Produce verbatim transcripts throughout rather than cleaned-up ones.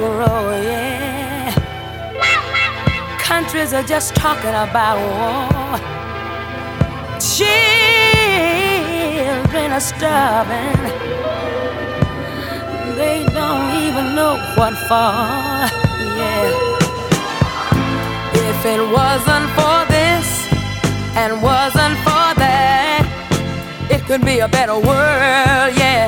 grow, yeah. Countries are just talking about war. Children are starving. They don't even know what for, yeah. If it wasn't for this and wasn't for that, it could be a better world, yeah.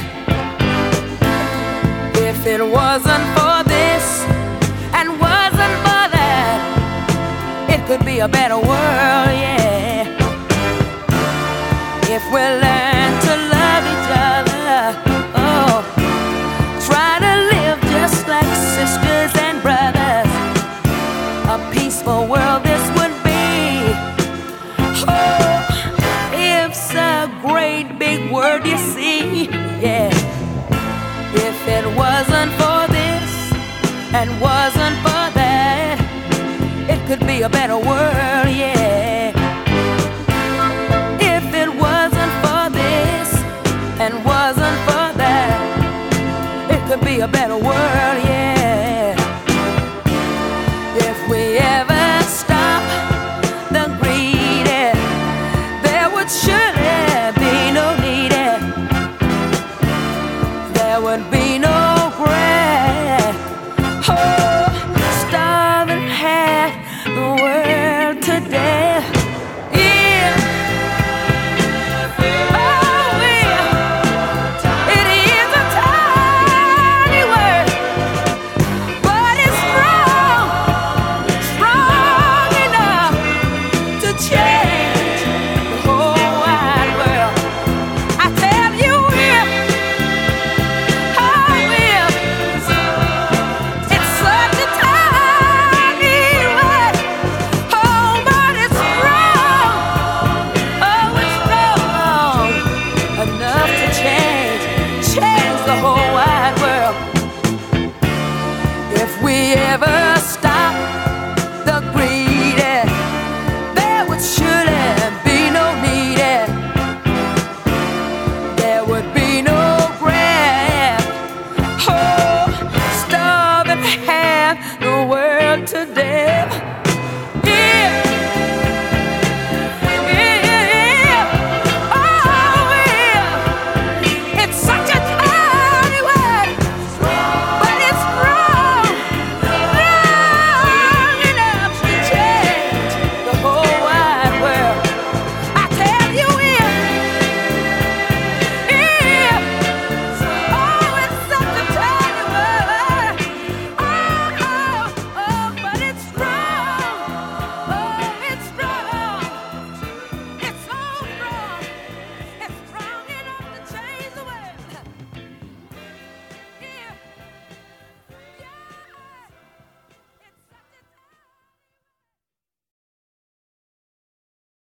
If it wasn't for this and wasn't for that, it could be a better world, yeah. If we learn to love each other, oh, try to live just like sisters and brothers, a peaceful world this would be. Oh, it's a great big word, you see, yeah. If it wasn't for this and wasn't for that, it could be a better world.